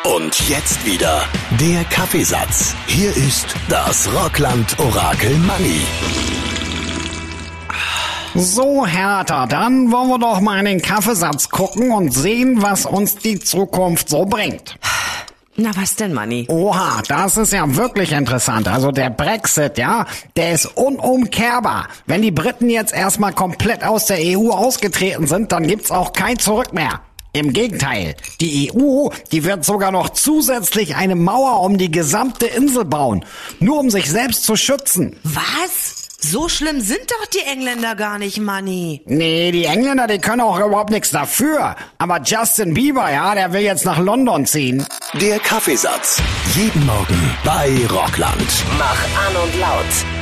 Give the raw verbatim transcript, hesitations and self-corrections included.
Und jetzt wieder der Kaffeesatz. Hier ist das Rockland-Orakel Manni. So, Hertha, dann wollen wir doch mal in den Kaffeesatz gucken und sehen, was uns die Zukunft so bringt. Na, was denn, Manni? Oha, das ist ja wirklich interessant. Also der Brexit, ja, der ist unumkehrbar. Wenn die Briten jetzt erstmal komplett aus der E U ausgetreten sind, dann gibt's auch kein Zurück mehr. Im Gegenteil, die E U, die wird sogar noch zusätzlich eine Mauer um die gesamte Insel bauen, nur um sich selbst zu schützen. Was? So schlimm sind doch die Engländer gar nicht, Manni. Nee, die Engländer, die können auch überhaupt nichts dafür. Aber Justin Bieber, ja, der will jetzt nach London ziehen. Der Kaffeesatz. Jeden Morgen bei Rockland. Mach an und laut.